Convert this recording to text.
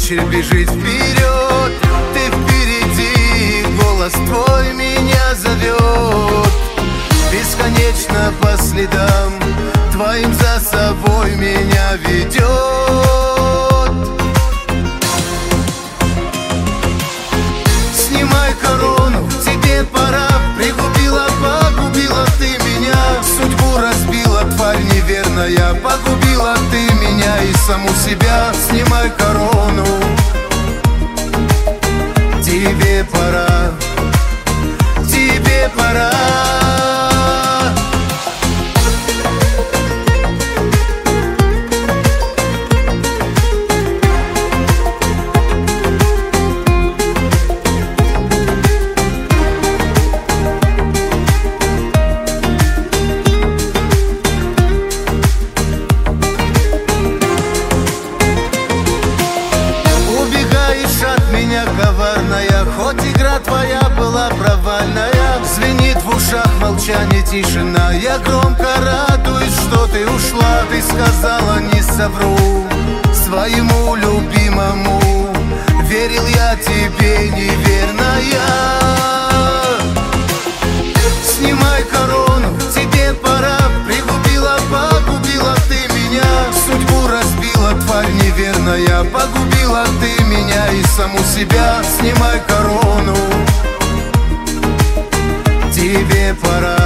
хочешь бежать вперед. Ты впереди, голос твой меня зовет. Бесконечно по следам твоим за собой меня ведет. Снимай корону, тебе пора. Пригубила, погубила ты меня. Судьбу разбила, тварь неверная. Погубила ты меня и саму себя. Снимай корону, тебе пора, тебе пора. Коварная, хоть игра твоя была провальная. Звенит в ушах молчание, тишина. Я громко радуюсь, что ты ушла. Ты сказала, не совру своему любимому. Верил я тебе, неверная. Снимай корону, тебе пора. Пригубила, погубила ты меня. Судьбу разбила, тварь неверная. Погубила ты меня и саму себя. Снимай корону, тебе пора.